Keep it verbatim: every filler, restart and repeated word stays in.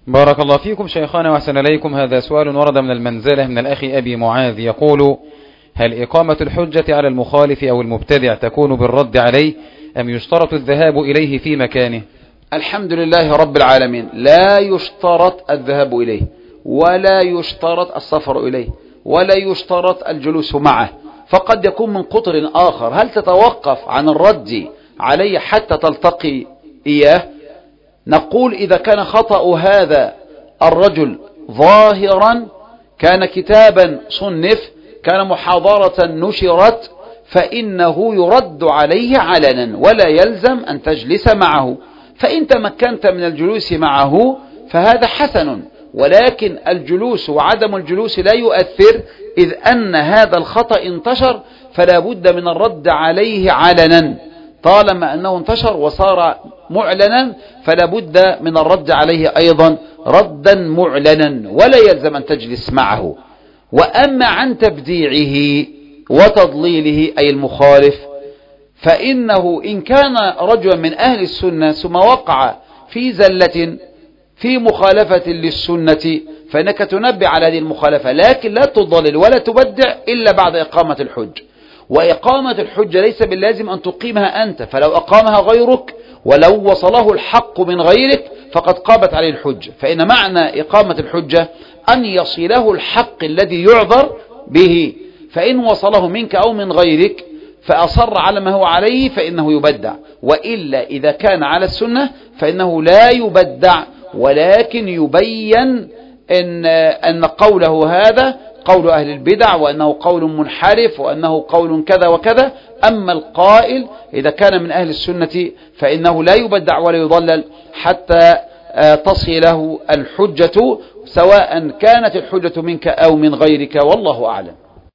بارك الله فيكم شيخنا وأحسن إليكم. هذا سؤال ورد من المنزلة من الأخ أبي معاذ يقول: هل إقامة الحجة على المخالف أو المبتدع تكون بالرد عليه أم يشترط الذهاب إليه في مكانه؟ الحمد لله رب العالمين، لا يشترط الذهاب إليه ولا يشترط السفر إليه ولا يشترط الجلوس معه، فقد يكون من قطر آخر. هل تتوقف عن الرد عليه حتى تلتقي إياه؟ نقول إذا كان خطأ هذا الرجل ظاهرا، كان كتابا صنف، كان محاضرة نشرت، فإنه يرد عليه علنا ولا يلزم أن تجلس معه. فإن تمكنت من الجلوس معه فهذا حسن، ولكن الجلوس وعدم الجلوس لا يؤثر، إذ أن هذا الخطأ انتشر فلا بد من الرد عليه علنا. طالما أنه انتشر وصار معلنا فلا بد من الرد عليه أيضا ردا معلنا ولا يلزم أن تجلس معه. وأما عن تبديعه وتضليله أي المخالف، فإنه إن كان رجلا من أهل السنة ثم وقع في زلة في مخالفة للسنة فإنك تنبه على هذه المخالفة، لكن لا تضلل ولا تبدع إلا بعد إقامة الحج. وإقامة الحجة ليس باللازم أن تقيمها أنت، فلو أقامها غيرك ولو وصله الحق من غيرك فقد قامت عليه الحجة. فإن معنى إقامة الحجة أن يصله الحق الذي يعذر به، فإن وصله منك أو من غيرك فأصر على ما هو عليه فإنه يبدع، وإلا إذا كان على السنة فإنه لا يبدع، ولكن يبين إن, أن قوله هذا قول أهل البدع، وأنه قول منحرف، وأنه قول كذا وكذا. أما القائل إذا كان من أهل السنة فإنه لا يبدع ولا يضلل حتى تصله الحجة، سواء كانت الحجة منك أو من غيرك، والله أعلم.